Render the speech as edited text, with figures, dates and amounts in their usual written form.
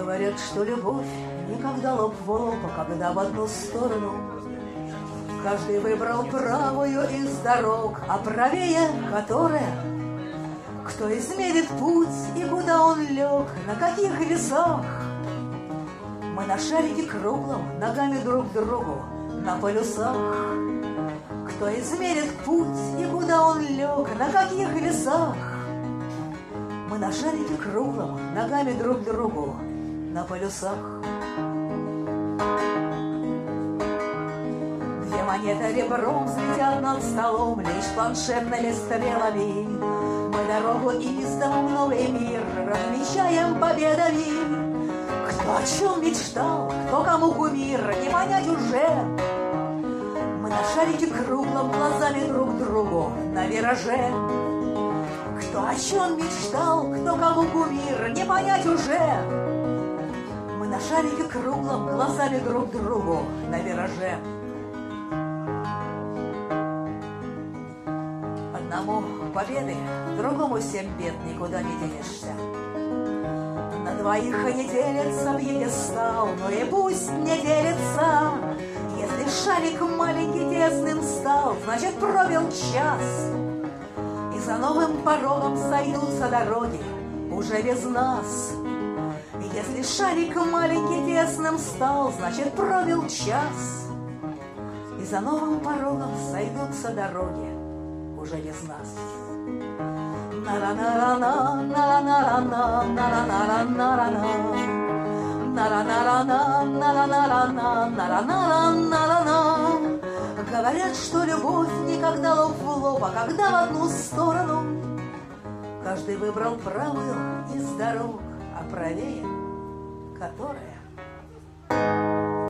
Говорят, что любовь никогда лоб в лоб, а когда в одну сторону. Каждый выбрал правую из дорог, а правее которая? Кто измерит путь и куда он лег, на каких весах? Мы на шарике круглом, ногами друг к другу, на полюсах. Кто измерит путь и куда он лег, на каких весах? Мы на шарике круглом, ногами друг к другу, на полюсах. Две монеты ребром взлетят над столом, лишь планшетными стрелами. Мы дорогу из дома в новый мир размещаем победами. Кто о чем мечтал, кто кому кумир, не понять уже. Мы на шарике круглом, глазами друг к другу на вираже. Кто о чем мечтал, кто кому кумир, не понять уже. Мы на шарике круглом, глазами друг к другу на вираже. Одному победы, другому 7 бед, никуда не денешься. На двоих не делится пьедестал, но и пусть не делится. Если шарик маленький тесным стал, значит пробил час. И за новым порогом сойдутся дороги уже без нас. Если шарик маленький тесным стал, значит пробил час. И за новым порогом сойдутся дороги уже без нас. Говорят, что любовь никогда лоб в лоб, а когда в одну сторону. Каждый выбрал правую из дорог, а правее которая?